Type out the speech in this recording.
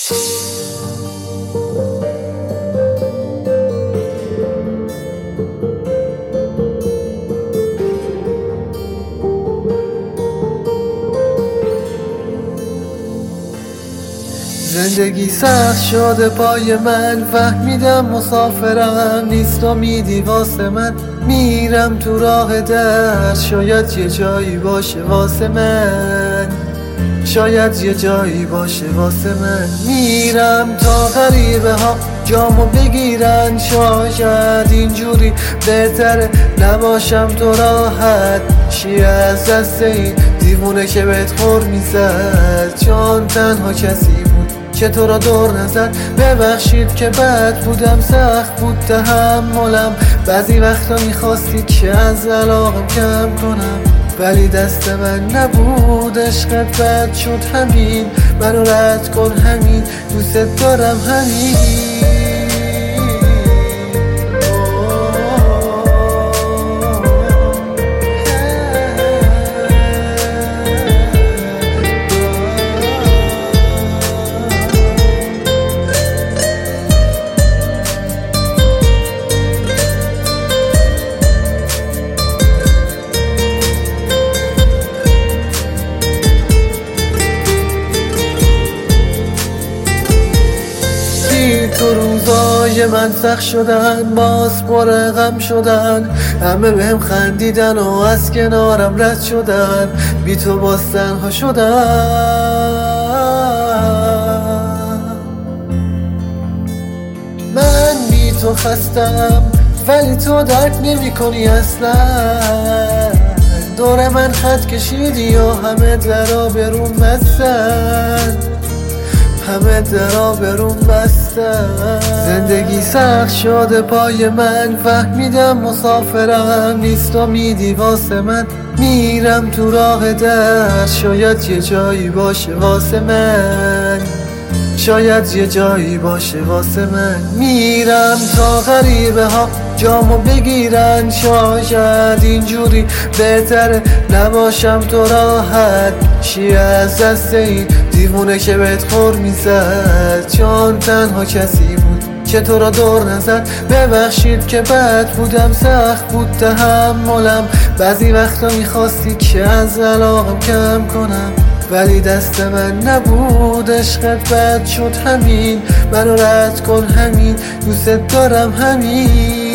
زندگی سخت شده پای من، فهمیدم مسافرم نیست امیدی واسه من. میرم تو راه در، شاید یه جایی باشه واسه من، شاید یه جایی باشه واسه من. میرم تا غریبه ها جامو بگیرن، شاید اینجوری بهتره نباشم تو راحت شی از دست این دیوونه که بهت خور میزد. چون تنها کسی بود که تو را دور نزد. ببخشید که بد بودم، سخت بود تحملم، بعضی وقتا میخواستی که از علاقم کم کنم، ولی دست من نبود. عشقت بد شد همین، منو رد کن همین، دوست دارم همین. تو روزای من سخت شدن، باز پر غم شدن، همه بهم خندیدن و از کنارم رد شدن، بی تو باز تنها شدن. من بی تو خستم ولی تو درک نمی کنی اصلا. دور من خط کشیدی و همه درا بروم بستن، همه درا بروم بستن. زندگی سخت شده پای من، فهمیدم مسافرم نیست امیدی واسه من. میرم تو راه در، شاید یه جایی باشه واسه من، شاید یه جایی باشه واسه من. میرم تا غریبه ها جامو بگیرن، شاید اینجوری بهتره نباشم تو راحت شی از دست این دیوونه که بهت خور میزد. چون تنها کسی بود که تو را دور نزد. ببخشید که بد بودم، سخت بود تحملم، بعضی وقتا میخواستی که از علاقم کم کنم، ولی دست من نبود. عشقت بد شد همین، منو رد کن همین، دوست دارم همین.